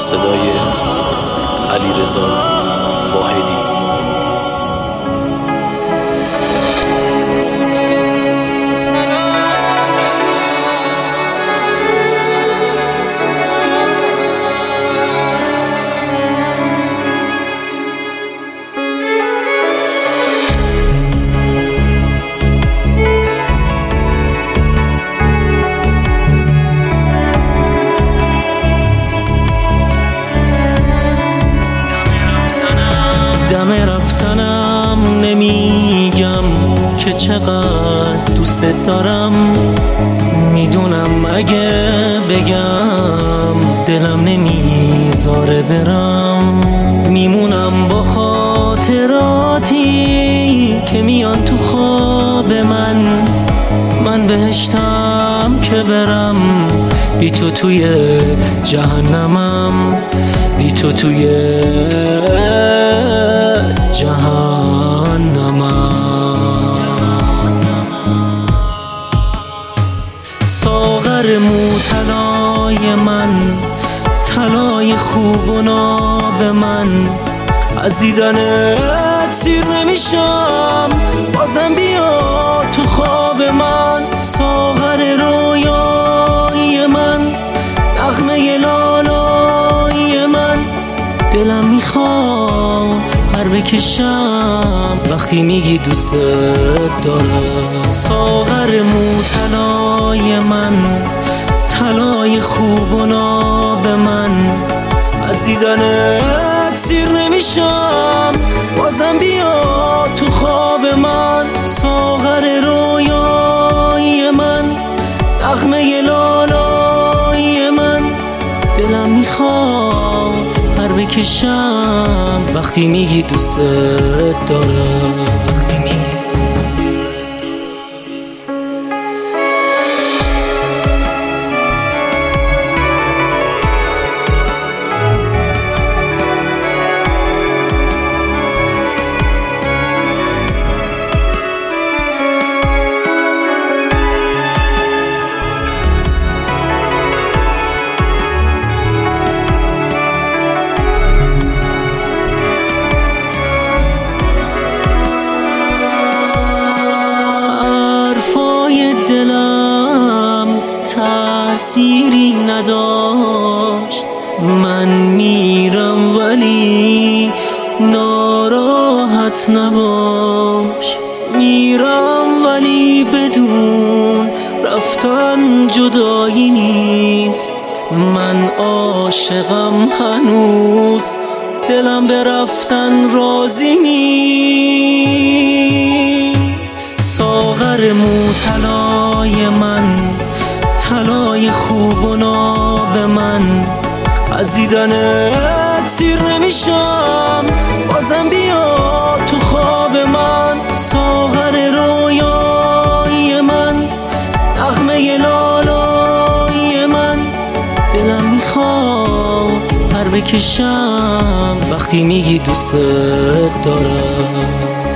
صدای علیرضا واحدی. دم رفتنم نمیگم که چقدر دوست دارم، میدونم اگه بگم دلم نمیذاره برم. میمونم با خاطراتی که میان تو خواب من بهشتم که برم، بی تو توی جهنمم، بی تو توی جهنمم. ساغر مو طلای من، طلای خوب و ناب من، از دیدنت سیر نمیشم، بازم بیا تو خواب من. ساغر رویایی من، نغمه لالایی من، دلم میخواد پر بکشم وقتی میگی دوست دارم. ساغر مو طلای من، طلای خوب و ناب من، از دیدنت سیر نمیشم، بازم بیا تو خواب من. ساغر رویایی من، نغمه لالایی من، دلم میخواد پر بکشم وقتی میگی دوست دارم. تأثیری نداشت، من میرم ولی ناراحت نباش. میرم ولی بدون رفتن جدایی نیست، من عاشقم هنوز، دلم به رفتن راضی نیست. ساغر مو طلای من، طلای خوب و ناب من، از دیدنت سیر نمیشم، بازم بیا تو خواب من. ساغر رویایی من، نغمه لالایی من، دلم میخواد پر بکشم وقتی میگی دوست دارم.